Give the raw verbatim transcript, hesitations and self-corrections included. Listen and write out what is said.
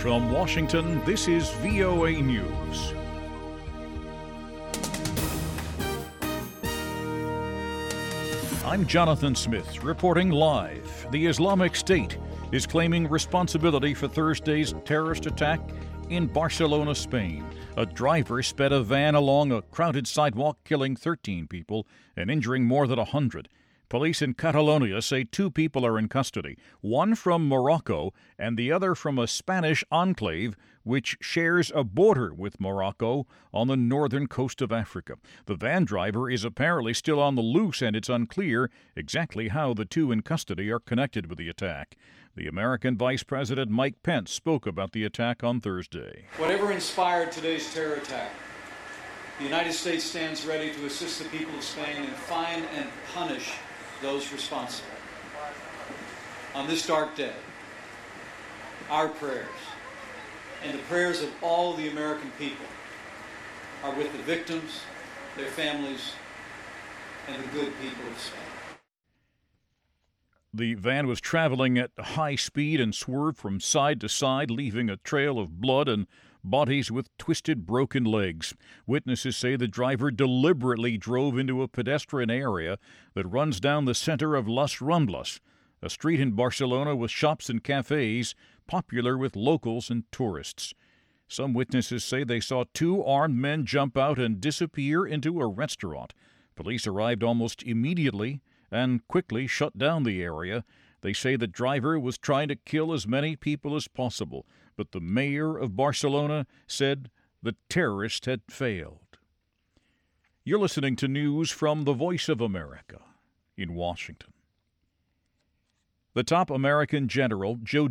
From Washington, this is V O A News. I'm Jonathan Smith, reporting live. The Islamic State is claiming responsibility for Thursday's terrorist attack in Barcelona, Spain. A driver sped a van along a crowded sidewalk, killing thirteen people and injuring more than one hundred. Police in Catalonia say two people are in custody, one from Morocco and the other from a Spanish enclave which shares a border with Morocco on the northern coast of Africa. The van driver is apparently still on the loose, and it's unclear exactly how the two in custody are connected with the attack. The American Vice President Mike Pence spoke about the attack on Thursday. Whatever inspired today's terror attack, the United States stands ready to assist the people of Spain and find and punish those responsible. On this dark day, our prayers and the prayers of all the American people are with the victims, their families, and the good people of Spain. The van was traveling at high speed and swerved from side to side, leaving a trail of blood and bodies with twisted, broken legs. Witnesses say the driver deliberately drove into a pedestrian area that runs down the center of Las Ramblas, a street in Barcelona with shops and cafes popular with locals and tourists. Some witnesses say they saw two armed men jump out and disappear into a restaurant. Police arrived almost immediately and quickly shut down the area. They say the driver was trying to kill as many people as possible, but the mayor of Barcelona said the terrorist had failed. You're listening to news from the Voice of America in Washington. The top American general, Joe